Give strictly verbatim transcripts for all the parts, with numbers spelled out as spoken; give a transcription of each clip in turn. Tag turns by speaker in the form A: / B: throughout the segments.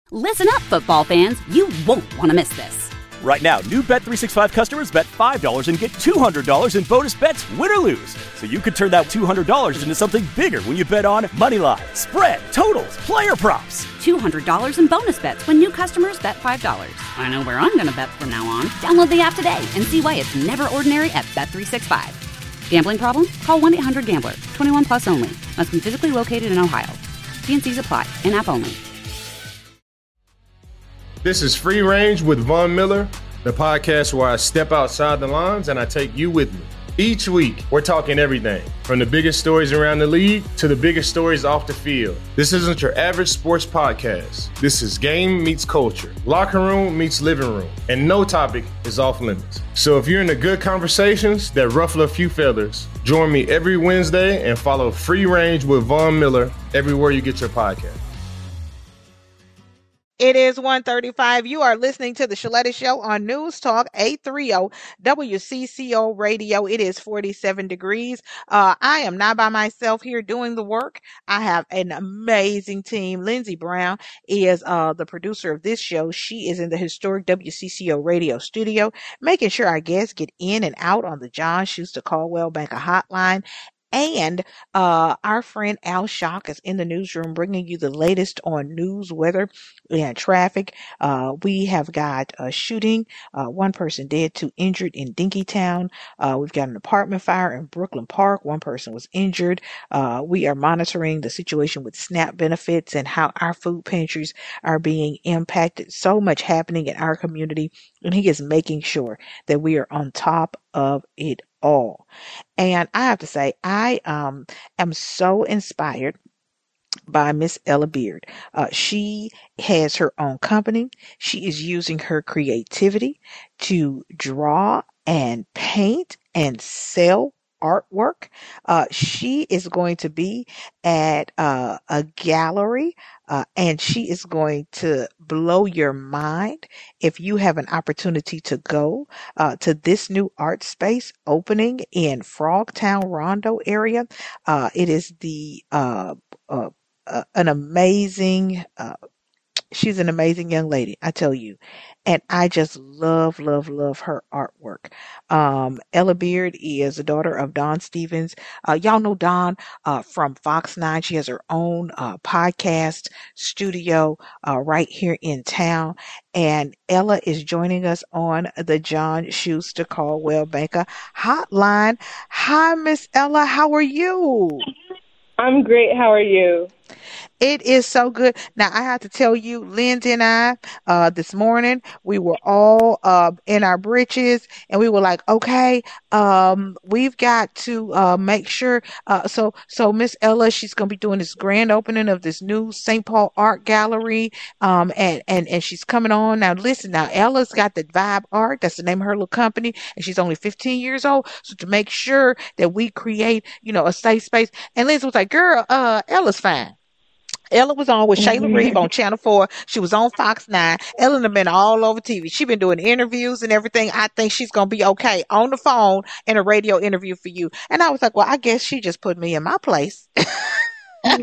A: Listen up, football fans. You won't want to miss this.
B: Right now, new Bet three sixty-five customers bet five dollars and get two hundred dollars in bonus bets, win or lose. So you could turn that two hundred dollars into something bigger when you bet on moneyline, spread, totals, player props.
A: two hundred dollars in bonus bets when new customers bet five dollars. I know where I'm going to bet from now on. Download the app today and see why it's never ordinary at Bet three sixty-five. Gambling problem? Call one eight hundred gambler. twenty-one plus only. Must be physically located in Ohio. T and Cs apply. In-app only.
C: This is Free Range with Von Miller, the podcast where I step outside the lines and I take you with me. Each week, we're talking everything, from the biggest stories around the league to the biggest stories off the field. This isn't your average sports podcast. This is game meets culture, locker room meets living room, and no topic is off limits. So if you're into good conversations that ruffle a few feathers, join me every Wednesday and follow Free Range with Von Miller everywhere you get your podcast.
D: It is one thirty-five. You are listening to the Shaletta Show on News Talk eight thirty W C C O Radio. It is forty-seven degrees. Uh, I am not by myself here doing the work. I have an amazing team. Lindsey Brown is uh, the producer of this show. She is in the historic W C C O Radio studio, making sure our guests get in and out on the John Schuster Caldwell Banker Hotline. And uh, our friend Al Shock is in the newsroom bringing you the latest on news, weather, and traffic. Uh, we have got a shooting, uh, one person dead, two injured in Dinkytown. Uh, we've got an apartment fire in Brooklyn Park. One person was injured. Uh, we are monitoring the situation with SNAP benefits and how our food pantries are being impacted. So much happening in our community, and he is making sure that we are on top of it all. And I have to say, I um am so inspired by Miss Ella Beard. Uh, she has her own company. She is using her creativity to draw and paint and sell artwork. Uh, she is going to be at uh, a gallery, uh, and she is going to blow your mind if you have an opportunity to go uh, to this new art space opening in Frogtown, Rondo area. Uh, it is the uh, uh, uh, an amazing uh, she's an amazing young lady, I tell you. And I just love, love, love her artwork. Um, Ella Beard is the daughter of Dawn Stevens. Uh, y'all know Dawn uh, from Fox nine. She has her own uh, podcast studio uh, right here in town. And Ella is joining us on the John Schuster Caldwell Banker Hotline. Hi, Miss Ella. How are you?
E: I'm great. How are you?
D: It is so good. Now, I have to tell you, Lindsay and I, uh, this morning, we were all uh, in our britches, and we were like, okay, um, we've got to uh, make sure. Uh, so, so Miss Ella, she's going to be doing this grand opening of this new Saint Paul Art Gallery, um, and, and, and she's coming on. Now, listen, now, Ella's got the Vibe Art. That's the name of her little company, and she's only fifteen years old. So to make sure that we create, you know, a safe space. And Lindsay was like, girl, uh, Ella's fine. Ella was on with Shayla Reeve on Channel four. She was on Fox nine. Ella has been all over T V. She's been doing interviews and everything. I think she's going to be okay on the phone in a radio interview for you. And I was like, well, I guess she just put me in my place. So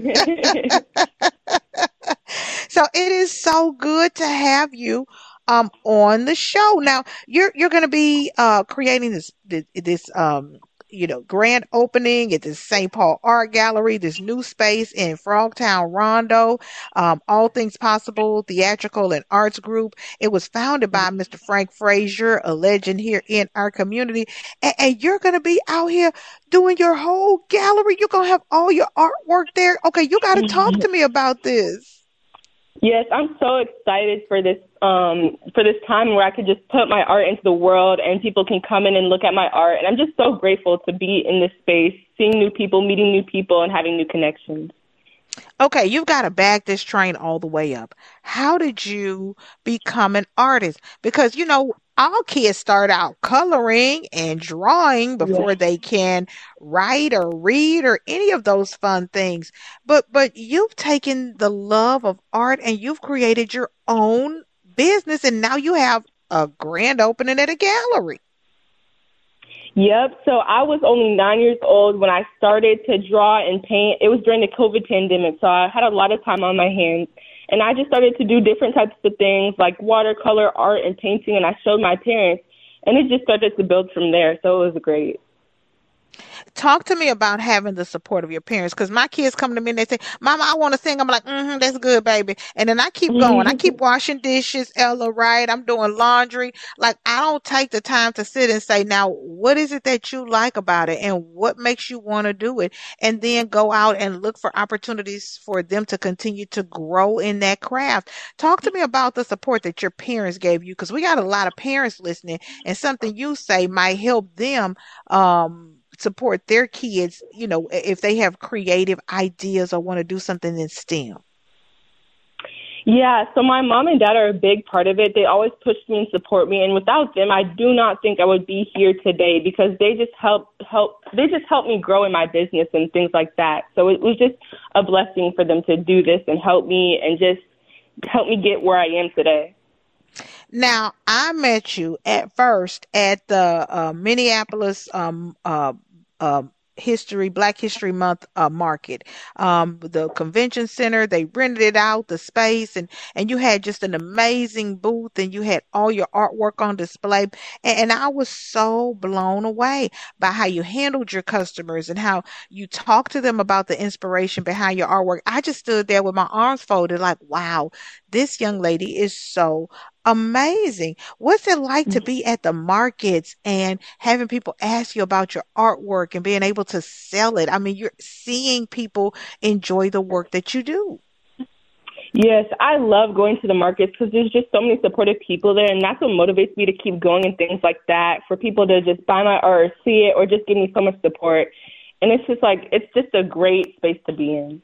D: it is so good to have you um, on the show. Now, you're you're going to be uh, creating this this, this um, you know, grand opening at the Saint Paul Art Gallery, this new space in Frogtown, Rondo, um, All Things Possible, Theatrical and Arts Group. It was founded by Mister Frank Frazier, a legend here in our community. And, and you're going to be out here doing your whole gallery. You're going to have all your artwork there. Okay, you got to talk to me about this.
E: Yes, I'm so excited for this um, for this time where I could just put my art into the world and people can come in and look at my art. And I'm just so grateful to be in this space, seeing new people, meeting new people, and having new connections.
D: Okay, you've got to back this train all the way up. How did you become an artist? Because, you know, all kids start out coloring and drawing before yeah. they can write or read or any of those fun things. But but you've taken the love of art and you've created your own business, and now you have a grand opening at a gallery.
E: Yep. So I was only nine years old when I started to draw and paint. It was during the COVID pandemic, so I had a lot of time on my hands. And I just started to do different types of things like watercolor, art, and painting, and I showed my parents, and it just started to build from there. So it was great.
D: Talk to me about having the support of your parents, because my kids come to me and they say, Mama, I want to sing. I'm like, mm-hmm, that's good, baby. And then I keep going. I keep washing dishes, Ella, right? I'm doing laundry. Like, I don't take the time to sit and say, now, what is it that you like about it and what makes you want to do it? And then go out and look for opportunities for them to continue to grow in that craft. Talk to me about the support that your parents gave you, because we got a lot of parents listening, and something you say might help them um support their kids, you know, if they have creative ideas or want to do something in STEM.
E: Yeah, so my mom and dad are a big part of it. They always push me and support me, and without them, I do not think I would be here today, because they just help help they just help me grow in my business and things like that. So it was just a blessing for them to do this and help me and just help me get where I am today.
D: Now, I met you at first at the uh, Minneapolis um, uh, uh, History, Black History Month uh, market, um, the convention center. They rented it out, the space, and, and you had just an amazing booth, and you had all your artwork on display. And, and I was so blown away by how you handled your customers and how you talked to them about the inspiration behind your artwork. I just stood there with my arms folded like, wow, this young lady is so amazing. What's it like to be at the markets and having people ask you about your artwork and being able to sell it? I mean, you're seeing people enjoy the work that you do.
E: Yes, I love going to the markets because there's just so many supportive people there, and that's what motivates me to keep going and things like that, for people to just buy my art or see it or just give me so much support. And it's just like, it's just a great space to be in.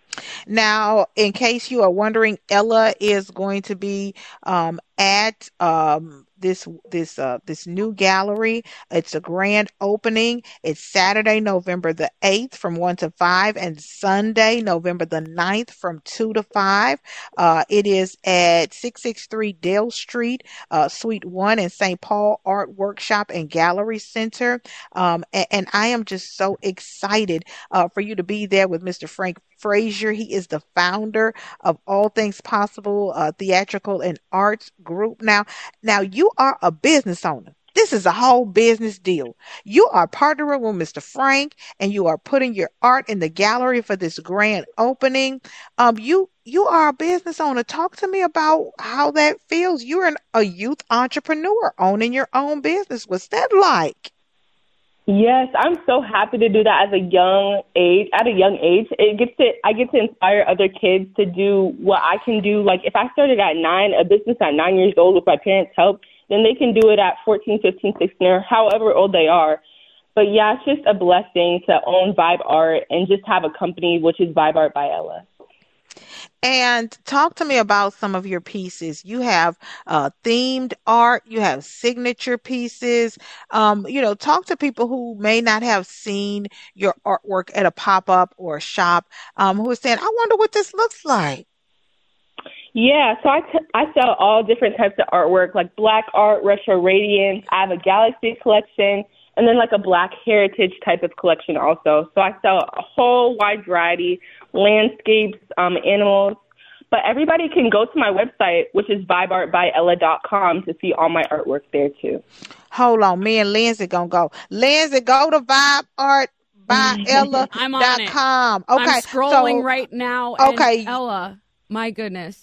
D: Now, in case you are wondering, Ella is going to be um, at um, this this uh, this new gallery. It's a grand opening. It's Saturday, November the eighth from one to five, and Sunday, November the ninth from two to five. Uh, it is at six sixty-three Dale Street, uh, Suite one in Saint Paul Art Workshop and Gallery Center. Um, and, and I am just so excited uh, for you to be there with Mister Frank Frazier. He is the founder of All Things Possible uh, Theatrical and Arts Group. Now, now you are a business owner. This is a whole business deal. You are partnering with Mister Frank, and you are putting your art in the gallery for this grand opening. Um, you you are a business owner. Talk to me about how that feels. You're an, a youth entrepreneur owning your own business. What's that like?
E: Yes, I'm so happy to do that as a young age. At a young age, it gets to I get to inspire other kids to do what I can do. Like if I started at nine, a business at nine years old with my parents' help, then they can do it at fourteen, fifteen, sixteen, or however old they are. But yeah, it's just a blessing to own Vibe Art and just have a company, which is Vibe Art by Ella.
D: And talk to me about some of your pieces. You have uh, themed art. You have signature pieces. Um, you know, talk to people who may not have seen your artwork at a pop-up or a shop, um, who are saying, I wonder what this looks like.
E: Yeah, so I, t- I sell all different types of artwork, like black art, retro radiance. I have a galaxy collection, and then like a black heritage type of collection also. So I sell a whole wide variety, landscapes, um, animals. But everybody can go to my website, which is vibe art by ella dot com, to see all my artwork there too.
D: Hold on, me and Lindsay gonna go. Lindsay, go to vibe art by ella dot com.
F: I'm on it.
D: Okay,
F: I'm scrolling
D: so,
F: right now. And
D: okay,
F: Ella, my goodness.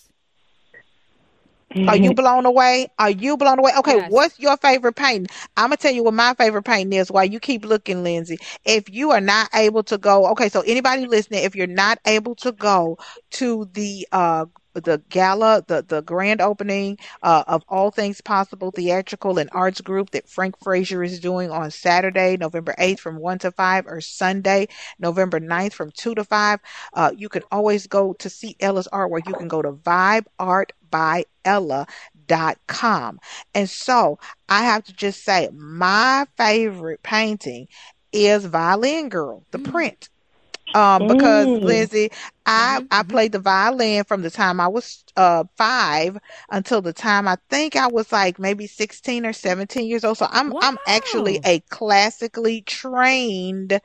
D: Are you blown away? Are you blown away? Okay,
F: Yes.
D: What's your favorite painting? I'm going to tell you what my favorite painting is while you keep looking, Lindsay. If you are not able to go, okay, so anybody listening, if you're not able to go to the uh the gala, the, the grand opening uh, of All Things Possible Theatrical and Arts Group that Frank Frazier is doing on Saturday, November eighth from one to five, or Sunday, November ninth from two to five, uh, you can always go to see Ella's artwork. You can go to vibe art by ella dot com. And so I have to just say my favorite painting is Violin Girl, the print. Um, because
E: Mm.
D: Lindsay, I,
F: Mhm,
D: I
F: mhm.
D: played the violin from the time I was uh five until the time I think I was like maybe sixteen or seventeen years old. So I'm I'm actually
F: Wow.
D: a classically trained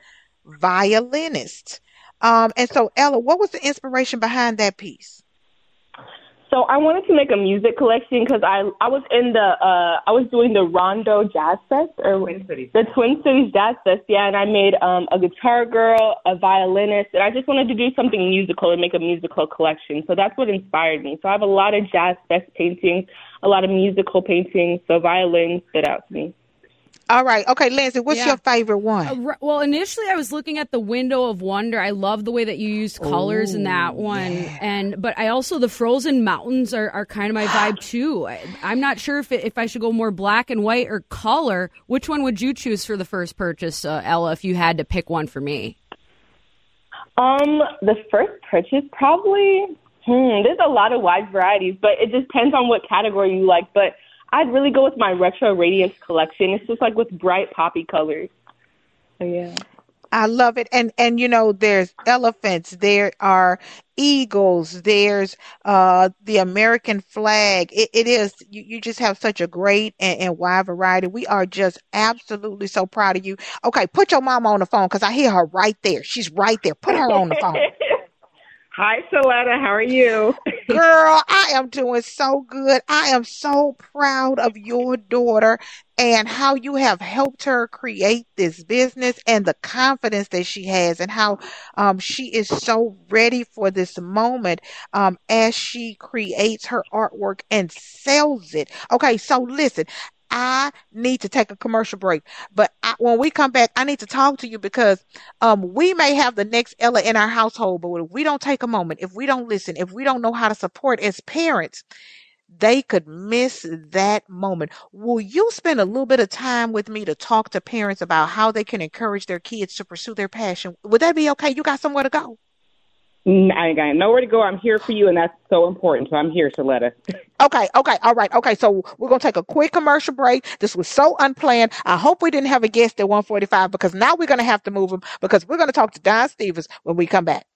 D: violinist. Um, and so Ella, what was the inspiration behind that piece?
E: So I wanted to make a music collection because I I was in the uh I was doing the Rondo Jazz Fest or Twin Cities. the Twin Cities Jazz Fest, yeah, and I made um a guitar girl, a violinist, and I just wanted to do something musical and make a musical collection. So that's what inspired me. So I have a lot of Jazz Fest paintings, a lot of musical paintings. So violin stood out to me.
D: All right. Okay, Lindsay, what's
F: Yeah.
D: your favorite one?
F: Uh, r- well, initially I was looking at the Window of Wonder. I love the way that you used colors in that one,
D: yeah.
F: and but I also the Frozen Mountains are, are kind of my vibe too. I, I'm not sure if it, if I should go more black and white or color. Which one would you choose for the first purchase, uh, Ella? If you had to pick one for me,
E: Um, the first purchase probably. Hmm, there's a lot of wide varieties, but it just depends on what category you like. But I'd really go with my Retro Radiance collection. It's just like with bright poppy colors. So yeah.
D: I love it. And, and, you know, there's elephants, there are eagles, there's uh, the American flag. It, it is, you, you just have such a great and, and wide variety. We are just absolutely so proud of you. Okay, put your mama on the phone because I hear her right there. She's right there. Put her on the phone.
E: Hi, Shaletta. How are you?
D: Girl, I am doing so good. I am so proud of your daughter and how you have helped her create this business and the confidence that she has and how um, she is so ready for this moment um, as she creates her artwork and sells it. Okay, so listen. I need to take a commercial break, but I, when we come back, I need to talk to you because um, we may have the next Ella in our household, but if we don't take a moment, if we don't listen, if we don't know how to support as parents, they could miss that moment. Will you spend a little bit of time with me to talk to parents about how they can encourage their kids to pursue their passion? Would that be okay? You got somewhere to go?
E: I ain't got nowhere to go. I'm here for you, and that's so important. So I'm here, Shaletta.
D: Okay, okay, all right, okay. So we're gonna take a quick commercial break. This was so unplanned. I hope we didn't have a guest at one forty-five because now we're gonna have to move him because we're gonna talk to Don Stevens when we come back.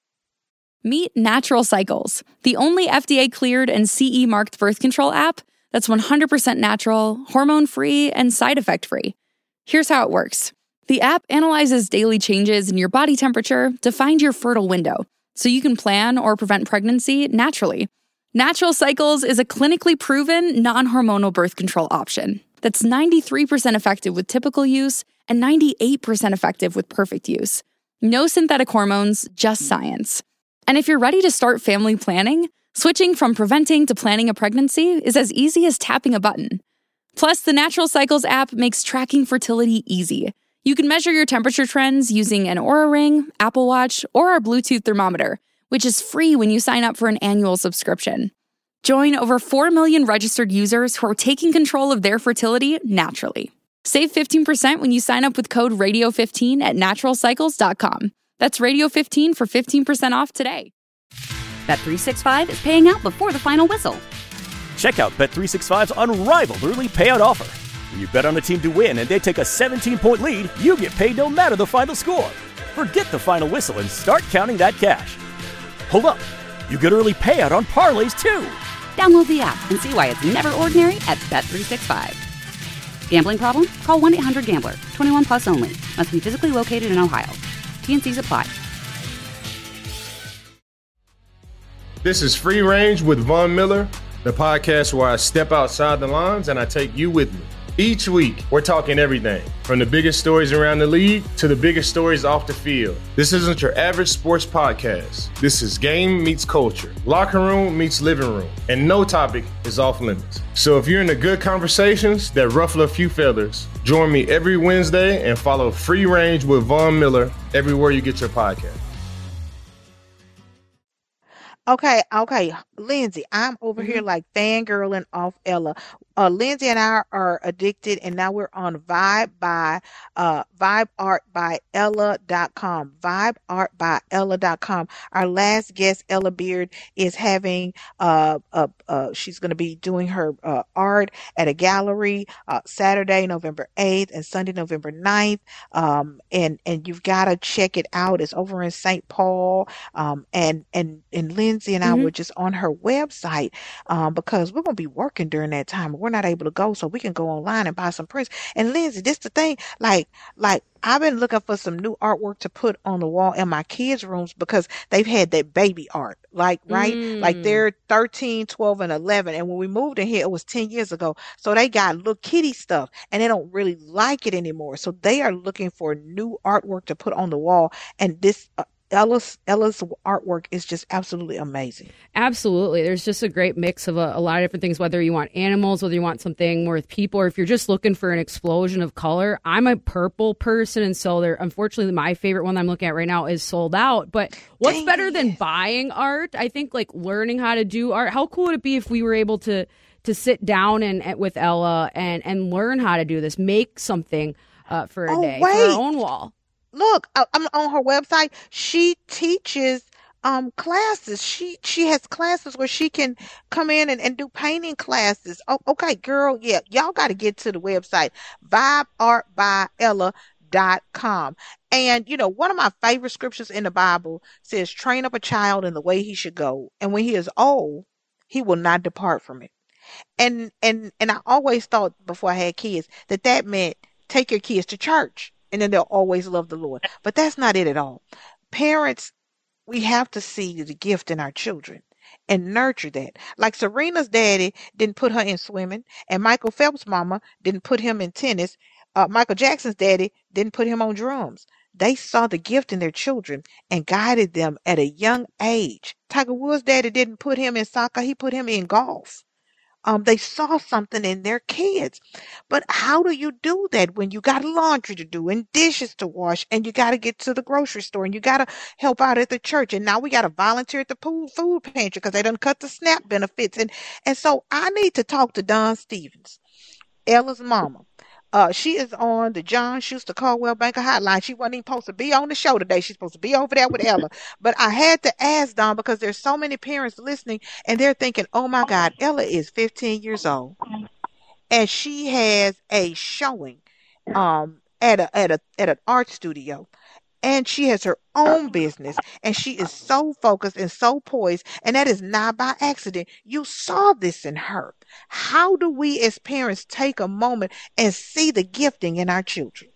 G: Meet Natural Cycles, the only F D A-cleared and C E-marked birth control app that's one hundred percent natural, hormone-free, and side effect-free. Here's how it works. The app analyzes daily changes in your body temperature to find your fertile window, so you can plan or prevent pregnancy naturally. Natural Cycles is a clinically proven, non-hormonal birth control option that's ninety-three percent effective with typical use and ninety-eight percent effective with perfect use. No synthetic hormones, just science. And if you're ready to start family planning, switching from preventing to planning a pregnancy is as easy as tapping a button. Plus, the Natural Cycles app makes tracking fertility easy. You can measure your temperature trends using an Oura Ring, Apple Watch, or our Bluetooth thermometer, which is free when you sign up for an annual subscription. Join over four million registered users who are taking control of their fertility naturally. Save fifteen percent when you sign up with code radio fifteen at natural cycles dot com. That's radio fifteen for fifteen percent off today.
A: Bet three sixty-five is paying out before the final whistle.
B: Check out Bet three sixty-five's unrivaled early payout offer. When you bet on a team to win and they take a seventeen-point lead, you get paid no matter the final score. Forget the final whistle and start counting that cash. Hold up. You get early payout on parlays, too.
A: Download the app and see why it's never ordinary at Bet three sixty-five. Gambling problem? Call one eight hundred gambler. twenty-one plus only. Must be physically located in Ohio. T N Cs apply.
C: This is Free Range with Von Miller, the podcast where I step outside the lines and I take you with me. Each week, we're talking everything from the biggest stories around the league to the biggest stories off the field. This isn't your average sports podcast. This is game meets culture, locker room meets living room, and no topic is off limits. So if you're into good conversations that ruffle a few feathers, join me every Wednesday and follow Free Range with Von Miller everywhere you get your podcast.
D: Okay, okay, Lindsay, I'm over here like fangirling off Ella. Uh, Lindsay and I are addicted, and now we're on Vibe by uh, vibe art by ella dot com. vibe art by ella dot com. Our last guest, Ella Beard, is having uh, uh, uh she's going to be doing her uh, art at a gallery uh, Saturday, November eighth, and Sunday, November ninth. Um, and and you've got to check it out. It's over in Saint Paul. Um, and and and Lindsay and I
F: Mhm.
D: were just on her website um because we're going to be working during that time. We're we're not able to go, so we can go online and buy some prints. And Lindsay, this the thing, like, like I've been looking for some new artwork to put on the wall in my kids' rooms because they've had that baby art, like, right?
F: Mm.
D: Like they're thirteen, twelve, and eleven. And when we moved in here, it was ten years ago. So they got little kitty stuff and they don't really like it anymore. So they are looking for new artwork to put on the wall. And this, uh, Ella's Ella's artwork is just absolutely amazing.
F: Absolutely. There's just a great mix of a, a lot of different things, whether you want animals, whether you want something more with people, or if you're just looking for an explosion of color. I'm a purple person, and so there, unfortunately, my favorite one that I'm looking at right now is sold out. But what's
D: Dang
F: better
D: it.
F: than buying art? I think like learning how to do art. How cool would it be if we were able to to sit down and, and with Ella and, and learn how to do this, make something uh, for a
D: Oh,
F: day,
D: wait.
F: for our own wall?
D: Look, I- I'm on her website. She teaches um classes. She she has classes where she can come in and, and do painting classes. Oh, okay, girl. Yeah, y'all got to get to the website, vibe art by ella dot com. And you know, one of my favorite scriptures in the Bible says, "Train up a child in the way he should go, and when he is old, he will not depart from it." And and and I always thought before I had kids that that meant take your kids to church and then they'll always love the Lord. But that's not it at all. Parents, we have to see the gift in our children and nurture that. Like Serena's daddy didn't put her in swimming, and Michael Phelps' mama didn't put him in tennis. Uh, Michael Jackson's daddy didn't put him on drums. They saw the gift in their children and guided them at a young age. Tiger Woods' daddy didn't put him in soccer. He put him in golf. Um, they saw something in their kids. But how do you do that when you got laundry to do and dishes to wash and you got to get to the grocery store and you got to help out at the church, and now we got to volunteer at the food food pantry because they done cut the SNAP benefits, and and so I need to talk to Dawn Stevens, Ella's mama. Uh, she is on the John Schuster Caldwell Banker hotline. She wasn't even supposed to be on the show today. She's supposed to be over there with Ella. But I had to ask Dawn because there's so many parents listening and they're thinking, oh my God, Ella is fifteen years old and she has a showing um at a at a at an art studio. And she has her own business and she is so focused and so poised, and that is not by accident. You saw this in her. How do we as parents take a moment and see the gifting in our children?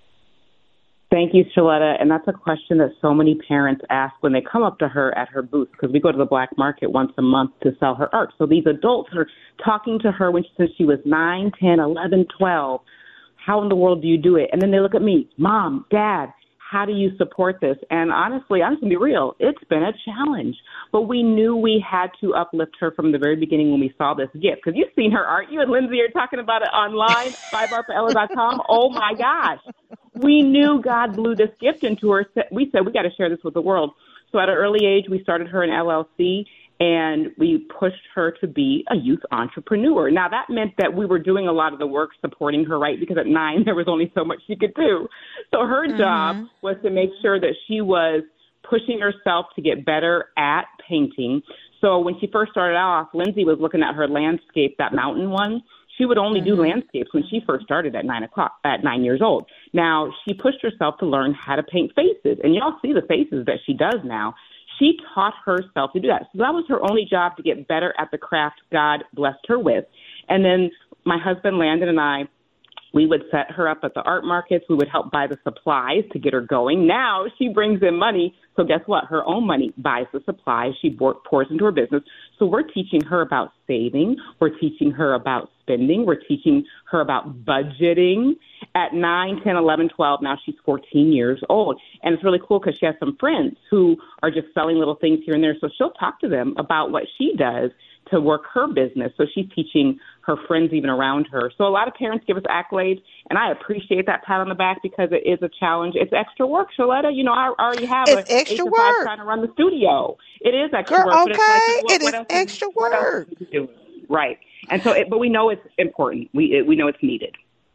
H: Thank you, Shaletta. And that's a question that so many parents ask when they come up to her at her booth, because we go to the black market once a month to sell her art. So these adults are talking to her when she, since she was nine, ten, eleven, twelve. How in the world do you do it? And then they look at me, Mom, Dad, how do you support this? And honestly, I'm going to be real, it's been a challenge. But we knew we had to uplift her from the very beginning when we saw this gift. Because you've seen her art. You and Lindsay are talking about it online, five art for ella dot com. Oh, my gosh. We knew God blew this gift into her. We said, we got to share this with the world. So at an early age, we started her an L L C, and we pushed her to be a youth entrepreneur. Now, that meant that we were doing a lot of the work supporting her, right? Because at nine, there was only so much she could do. So her mm-hmm. job was to make sure that she was pushing herself to get better at painting. So when she first started off, Lindsay was looking at her landscape, that mountain one. She would only mm-hmm. do landscapes when she first started at nine o'clock, at nine years old. Now, she pushed herself to learn how to paint faces. And y'all see the faces that she does now. She taught herself to do that. So that was her only job to get better at the craft God blessed her with. And then my husband, Landon, and I, we would set her up at the art markets. We would help buy the supplies to get her going. Now she brings in money. So guess what? Her own money buys the supplies. She pours into her business. So we're teaching her about saving. We're teaching her about spending. We're teaching her about budgeting. At nine, ten, eleven, twelve, now she's fourteen years old. And it's really cool because she has some friends who are just selling little things here and there. So she'll talk to them about what she does to work her business. So she's teaching her friends even around her. So a lot of parents give us accolades, and I appreciate that pat on the back because it is a challenge. It's extra work, Shaletta. You know, I already have
D: it's
H: a
D: extra
H: eight to
D: work.
H: five trying to run the studio. It is extra
D: Girl,
H: work.
D: okay,
H: But it's like, what,
D: it
H: what
D: is
H: else
D: extra
H: what
D: work.
H: Else do? Right. And so, it, but we know it's important. We it, we know it's needed.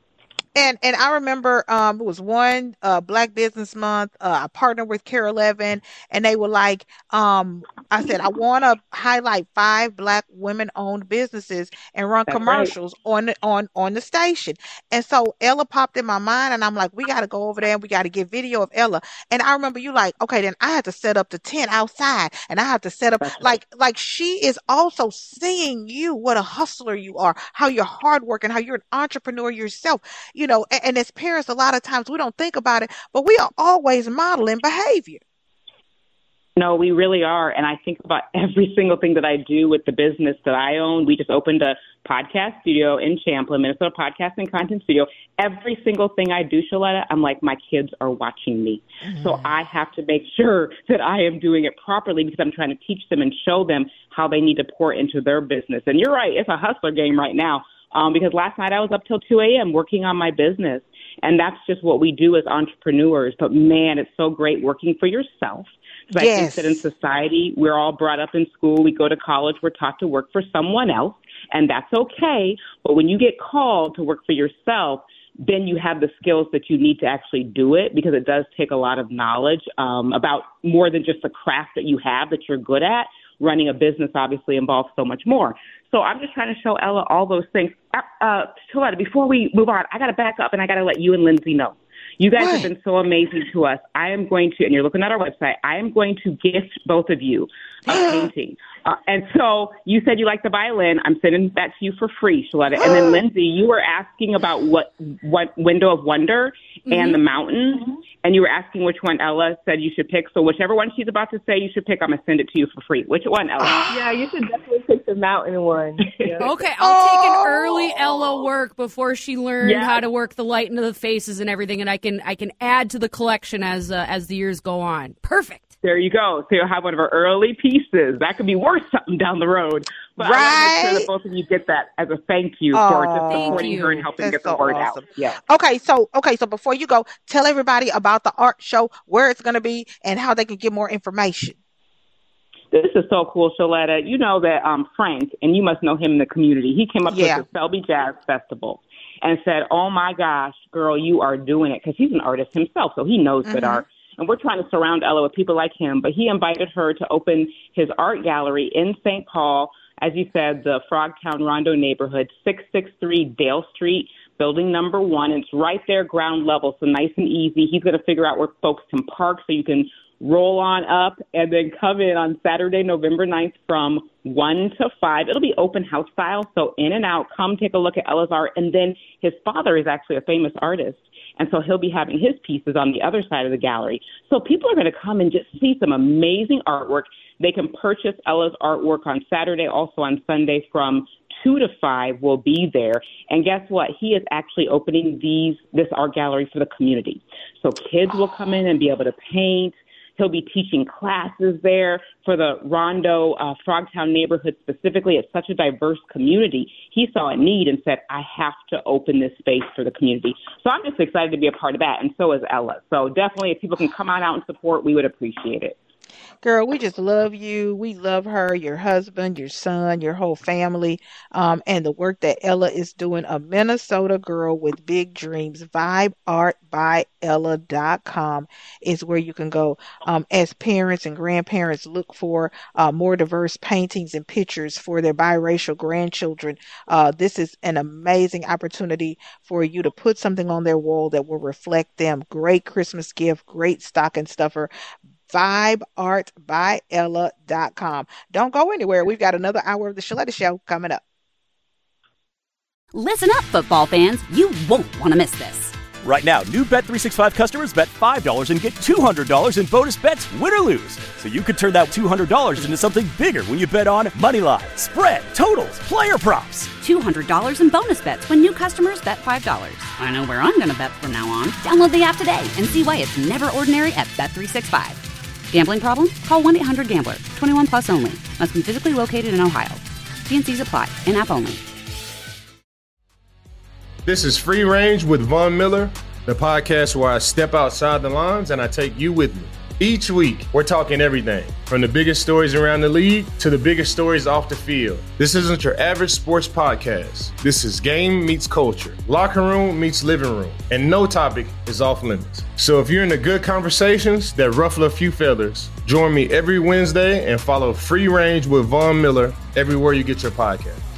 D: And and I remember um, it was one uh, Black Business Month. Uh, I partnered with Care eleven, and they were like, um, I said, I want to highlight five Black women-owned businesses and run
H: That's
D: commercials on the, on on the station. And so Ella popped in my mind, and I'm like, we got to go over there and we got to get video of Ella. And I remember you like, okay, then I had to set up the tent outside, and I have to set up
H: That's
D: like like she is also seeing you, what a hustler you are, how you're hardworking, how you're an entrepreneur yourself. You know, and, and as parents, a lot of times we don't think about it, but we are always modeling behavior.
H: No, we really are. And I think about every single thing that I do with the business that I own. We just opened a podcast studio in Champlin, Minnesota podcast and content studio. Every single thing I do, Shaletta, I'm like, my kids are watching me. Mm-hmm. So I have to make sure that I am doing it properly because I'm trying to teach them and show them how they need to pour into their business. And you're right. It's a hustler game right now. Um, because last night I was up till two a.m. working on my business. And that's just what we do as entrepreneurs. But, man, it's so great working for yourself. Because yes. I think that in society, we're all brought up in school. We go to college. We're taught to work for someone else. And that's okay. But when you get called to work for yourself, then you have the skills that you need to actually do it, because it does take a lot of knowledge um, about more than just the craft that you have that you're good at. Running a business obviously involves so much more. So I'm just trying to show Ella all those things. Uh, uh, Shaletta, before we move on, I got to back up and I got to let you and Lindsay know. You guys what? have been so amazing to us. I am going to, and you're looking at our website, I am going to gift both of you a painting. Uh, and so you said you like the violin. I'm sending that to you for free, Shaletta. And then Lindsay, you were asking about what, what Window of Wonder mm-hmm. and the mountains. Mm-hmm. And you were asking which one Ella said you should pick. So whichever one she's about to say you should pick, I'm going to send it to you for free. Which one, Ella?
E: Yeah, you should definitely pick the mountain one. Yeah.
F: Okay, I'll oh. take an early Ella work before she learned yes. how to work the light into the faces and everything, and I can I can add to the collection as uh, as the years go on. Perfect.
H: There you go. So you'll have one of our early pieces. That could be worth something down the road. But
D: right.
H: I want to make sure that both of you get that as a thank you oh, for just supporting her and helping
D: That's
H: get the
D: so
H: word
D: awesome.
H: out. Yeah.
D: Okay, so okay, so before you go, tell everybody about the art show, where it's going to be, and how they can get more information.
H: This is so cool, Shaletta. You know that um, Frank, and you must know him in the community, he came up yeah. with the Selby Jazz Festival and said, oh, my gosh, girl, you are doing it, because he's an artist himself, so he knows mm-hmm. good art. And we're trying to surround Ella with people like him. But he invited her to open his art gallery in Saint Paul, as you said, the Frogtown Rondo neighborhood, six six three Dale Street, building number one. It's right there, ground level, so nice and easy. He's going to figure out where folks can park so you can roll on up and then come in on Saturday, November ninth from one to five. It'll be open house style, so in and out. Come take a look at Ella's art. And then his father is actually a famous artist. And so he'll be having his pieces on the other side of the gallery. So people are going to come and just see some amazing artwork. They can purchase Ella's artwork on Saturday, also on Sunday from two to five. We'll be there. And guess what? He is actually opening these this art gallery for the community. So kids will come in and be able to paint. He'll be teaching classes there for the Rondo, uh, Frogtown neighborhood specifically. It's such a diverse community. He saw a need and said, I have to open this space for the community. So I'm just excited to be a part of that, and so is Ella. So definitely, if people can come on out and support, we would appreciate it.
D: Girl, we just love you. We love her, your husband, your son, your whole family, um, and the work that Ella is doing. A Minnesota girl with big dreams. vibe art by ella dot com is where you can go. Um, as parents and grandparents look for uh, more diverse paintings and pictures for their biracial grandchildren, uh, this is an amazing opportunity for you to put something on their wall that will reflect them. Great Christmas gift, great stocking stuffer. vibe art by ella dot com. Don't go anywhere. We've got another hour of the Shaletta Show coming up.
A: Listen up, football fans. You won't want to miss this.
B: Right now, new Bet three sixty-five customers bet five dollars and get two hundred dollars in bonus bets, win or lose. So you could turn that two hundred dollars into something bigger when you bet on money line, spread, totals, player props.
A: two hundred dollars in bonus bets when new customers bet five dollars. I know where I'm going to bet from now on. Download the app today and see why it's never ordinary at Bet three sixty-five. Gambling problem? Call one eight hundred gambler. twenty-one plus only. Must be physically located in Ohio. T and C's apply. In-app only.
C: This is Free Range with Von Miller, the podcast where I step outside the lines and I take you with me. Each week, we're talking everything from the biggest stories around the league to the biggest stories off the field. This isn't your average sports podcast. This is game meets culture, locker room meets living room, and no topic is off limits. So if you're into good conversations that ruffle a few feathers, join me every Wednesday and follow Free Range with Von Miller everywhere you get your podcast.